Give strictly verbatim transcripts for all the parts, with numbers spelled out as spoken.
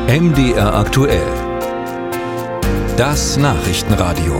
M D R aktuell. Das Nachrichtenradio.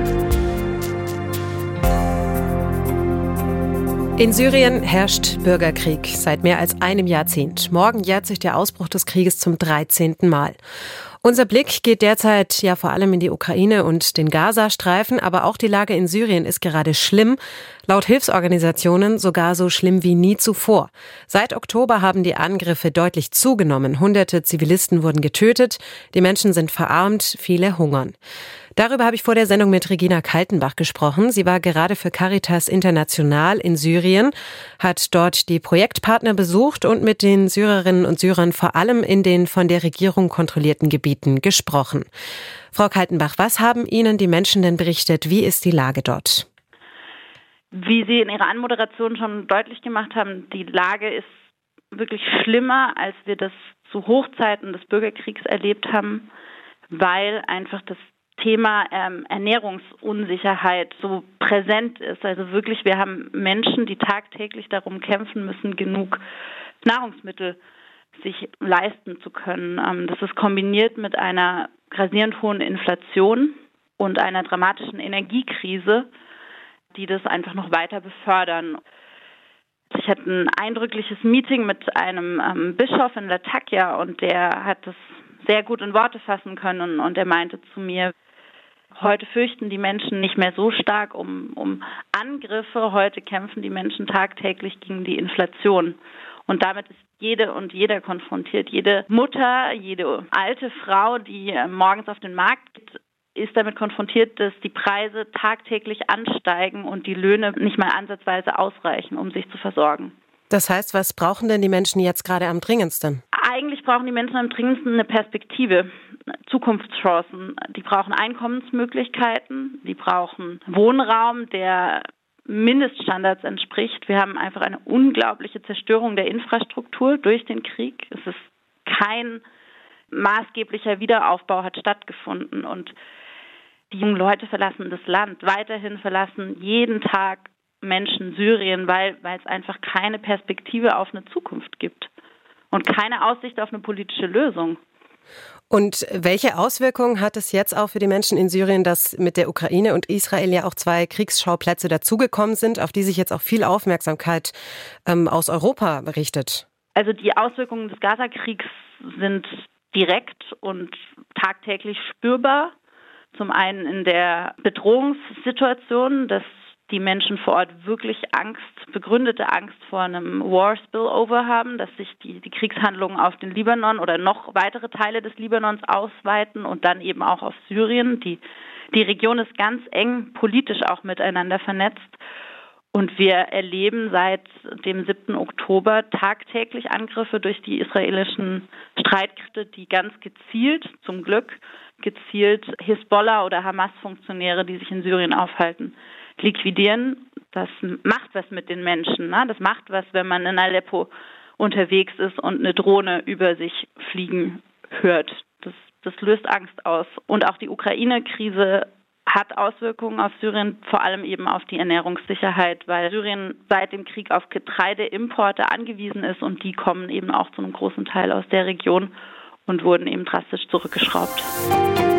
In Syrien herrscht Bürgerkrieg seit mehr als einem Jahrzehnt. Morgen jährt sich der Ausbruch des Krieges zum dreizehnten Mal. Unser Blick geht derzeit ja vor allem in die Ukraine und den Gazastreifen, aber auch die Lage in Syrien ist gerade schlimm. Laut Hilfsorganisationen sogar so schlimm wie nie zuvor. Seit Oktober haben die Angriffe deutlich zugenommen. Hunderte Zivilisten wurden getötet, die Menschen sind verarmt, viele hungern. Darüber habe ich vor der Sendung mit Regina Kaltenbach gesprochen. Sie war gerade für Caritas International in Syrien, hat dort die Projektpartner besucht und mit den Syrerinnen und Syrern vor allem in den von der Regierung kontrollierten Gebieten gesprochen. Frau Kaltenbach, was haben Ihnen die Menschen denn berichtet? Wie ist die Lage dort? Wie Sie in Ihrer Anmoderation schon deutlich gemacht haben, die Lage ist wirklich schlimmer, als wir das zu Hochzeiten des Bürgerkriegs erlebt haben, weil einfach das Thema ähm, Ernährungsunsicherheit so präsent ist. Also wirklich, wir haben Menschen, die tagtäglich darum kämpfen müssen, genug Nahrungsmittel sich leisten zu können. Ähm, das ist kombiniert mit einer grassierend hohen Inflation und einer dramatischen Energiekrise, die das einfach noch weiter befördern. Ich hatte ein eindrückliches Meeting mit einem ähm, Bischof in Latakia und der hat das sehr gut in Worte fassen können und er meinte zu mir, heute fürchten die Menschen nicht mehr so stark um, um Angriffe, heute kämpfen die Menschen tagtäglich gegen die Inflation. Und damit ist jede und jeder konfrontiert. Jede Mutter, jede alte Frau, die morgens auf den Markt geht, ist damit konfrontiert, dass die Preise tagtäglich ansteigen und die Löhne nicht mal ansatzweise ausreichen, um sich zu versorgen. Das heißt, was brauchen denn die Menschen jetzt gerade am dringendsten? Eigentlich brauchen die Menschen am dringendsten eine Perspektive, Zukunftschancen. Die brauchen Einkommensmöglichkeiten, die brauchen Wohnraum, der Mindeststandards entspricht. Wir haben einfach eine unglaubliche Zerstörung der Infrastruktur durch den Krieg. Es ist kein maßgeblicher Wiederaufbau hat stattgefunden und die jungen Leute verlassen das Land. Weiterhin verlassen jeden Tag Menschen Syrien, weil, weil es einfach keine Perspektive auf eine Zukunft gibt und keine Aussicht auf eine politische Lösung. Und welche Auswirkungen hat es jetzt auch für die Menschen in Syrien, dass mit der Ukraine und Israel ja auch zwei Kriegsschauplätze dazugekommen sind, auf die sich jetzt auch viel Aufmerksamkeit ähm, aus Europa berichtet? Also die Auswirkungen des Gaza-Kriegs sind direkt und tagtäglich spürbar. Zum einen in der Bedrohungssituation, dass die Menschen vor Ort wirklich Angst, begründete Angst vor einem War Spillover haben, dass sich die, die Kriegshandlungen auf den Libanon oder noch weitere Teile des Libanons ausweiten und dann eben auch auf Syrien. Die, die Region ist ganz eng politisch auch miteinander vernetzt. Und wir erleben seit dem siebten Oktober tagtäglich Angriffe durch die israelischen Streitkräfte, die ganz gezielt, zum Glück, gezielt Hisbollah oder Hamas-Funktionäre, die sich in Syrien aufhalten, liquidieren. Das macht was mit den Menschen. Ne? Das macht was, wenn man in Aleppo unterwegs ist und eine Drohne über sich fliegen hört. Das, das löst Angst aus. Und auch die Ukraine-Krise hat Auswirkungen auf Syrien, vor allem eben auf die Ernährungssicherheit, weil Syrien seit dem Krieg auf Getreideimporte angewiesen ist und die kommen eben auch zu einem großen Teil aus der Region und wurden eben drastisch zurückgeschraubt.